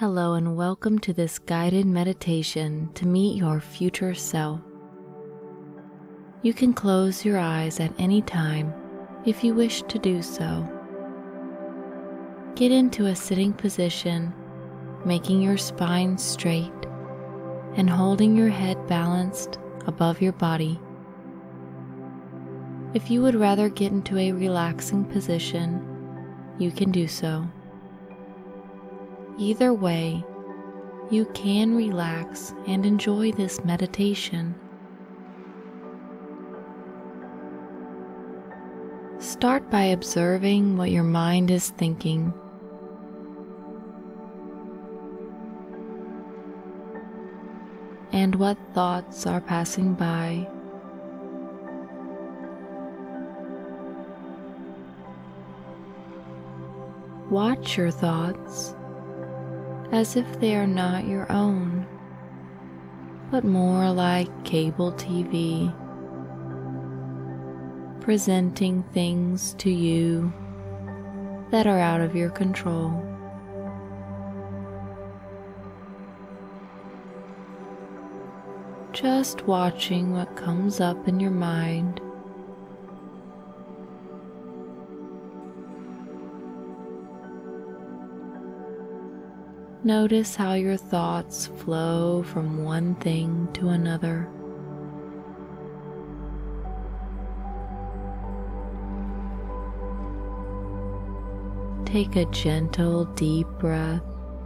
Hello and welcome to this guided meditation to meet your future self. You can close your eyes at any time if you wish to do so. Get into a sitting position, making your spine straight and holding your head balanced above your body. If you would rather get into a relaxing position, you can do so. Either way, you can relax and enjoy this meditation. Start by observing what your mind is thinking. And what thoughts are passing by. Watch your thoughts as if they are not your own, but more like cable TV, presenting things to you that are out of your control. Just watching what comes up in your mind. Notice how your thoughts flow from one thing to another. Take a gentle, deep breath.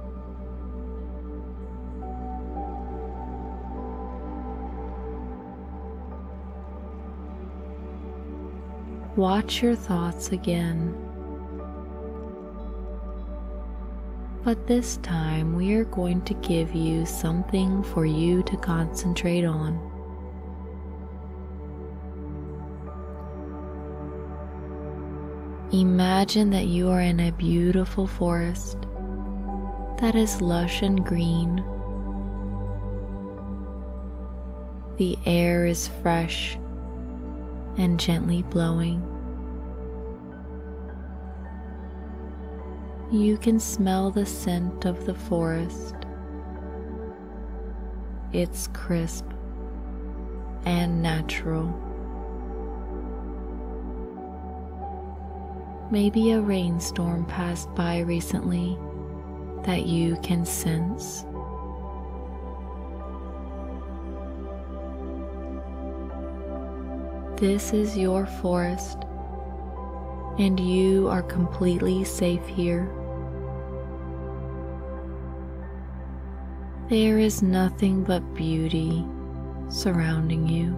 Watch your thoughts again. But this time we are going to give you something for you to concentrate on. Imagine that you are in a beautiful forest that is lush and green. The air is fresh and gently blowing. You can smell the scent of the forest. It's crisp and natural. Maybe a rainstorm passed by recently that you can sense. This is your forest, and you are completely safe here. There is nothing but beauty surrounding you.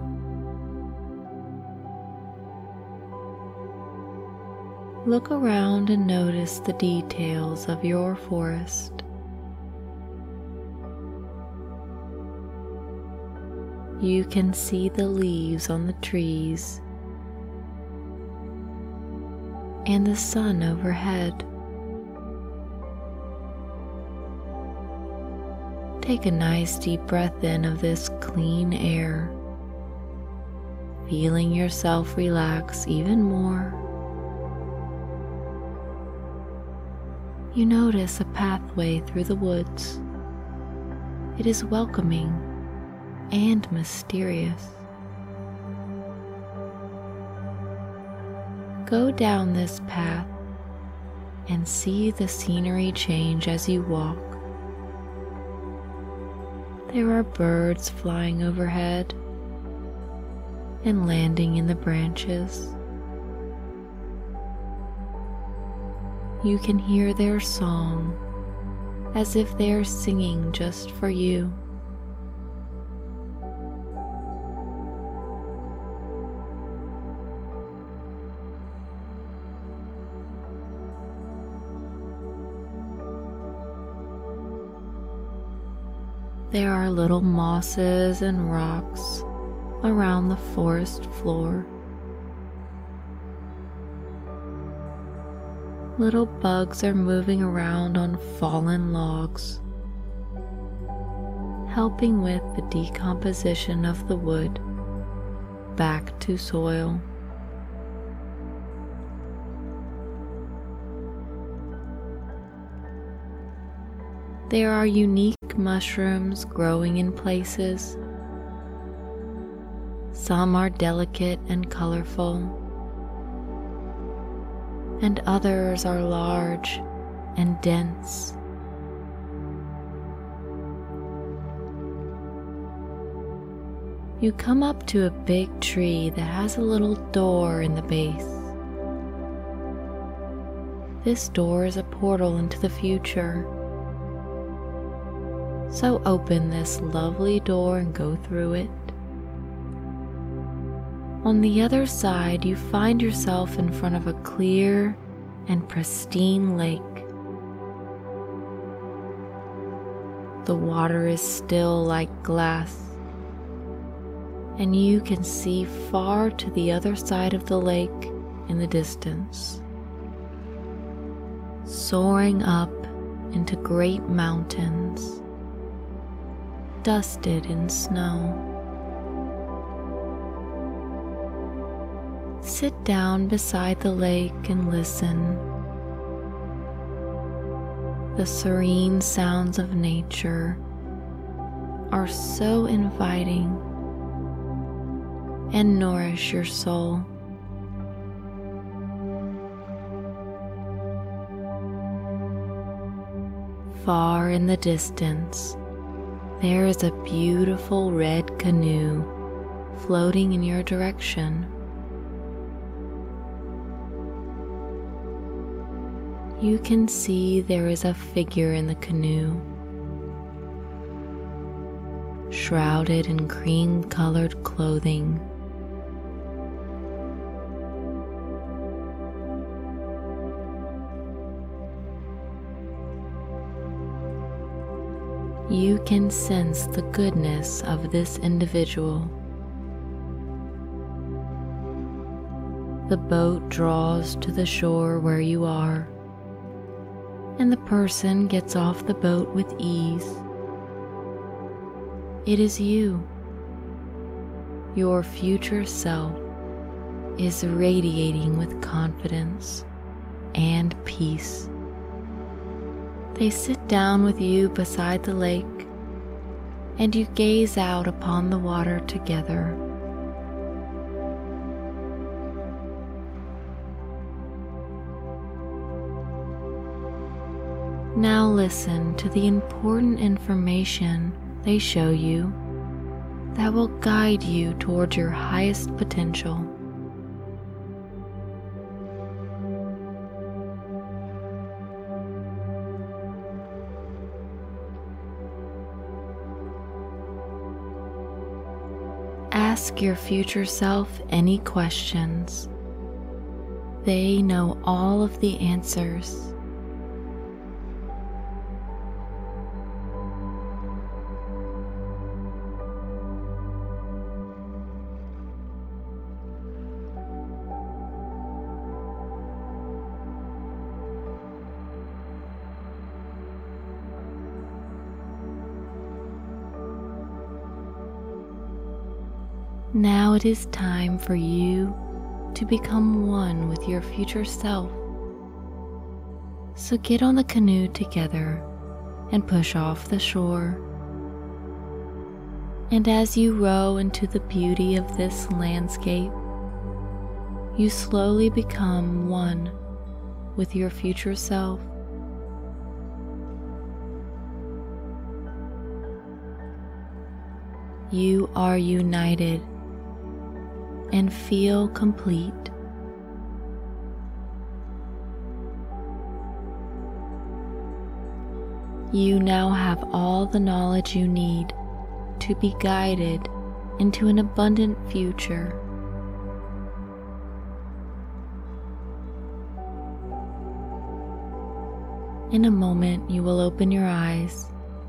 Look around and notice the details of your forest. You can see the leaves on the trees and the sun overhead. Take a nice deep breath in of this clean air, feeling yourself relax even more. You notice a pathway through the woods. It is welcoming and mysterious. Go down this path and see the scenery change as you walk. There are birds flying overhead and landing in the branches. You can hear their song as if they are singing just for you. There are little mosses and rocks around the forest floor. Little bugs are moving around on fallen logs, helping with the decomposition of the wood back to soil. There are unique mushrooms growing in places. Some are delicate and colorful, and others are large and dense. You come up to a big tree that has a little door in the base. This door is a portal into the future. So open this lovely door and go through it. On the other side, you find yourself in front of a clear and pristine lake. The water is still like glass, and you can see far to the other side of the lake in the distance, soaring up into great mountains, dusted in snow. Sit down beside the lake and listen. The serene sounds of nature are so inviting and nourish your soul. Far in the distance, there is a beautiful red canoe floating in your direction. You can see there is a figure in the canoe, shrouded in cream-colored clothing. You can sense the goodness of this individual. The boat draws to the shore where you are, and the person gets off the boat with ease. It is you. Your future self is radiating with confidence and peace. They sit down with you beside the lake, and you gaze out upon the water together. Now listen to the important information they show you that will guide you towards your highest potential. Ask your future self any questions. They know all of the answers. Now it is time for you to become one with your future self. So get on the canoe together and push off the shore. And as you row into the beauty of this landscape, you slowly become one with your future self. You are united and feel complete. You now have all the knowledge you need to be guided into an abundant future. In a moment, you will open your eyes,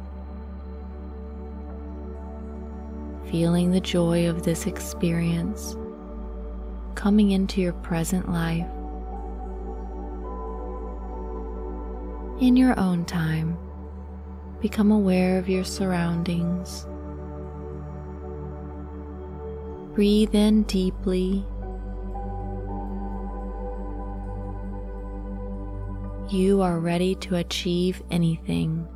feeling the joy of this experience coming into your present life. In your own time, become aware of your surroundings. Breathe in deeply. You are ready to achieve anything.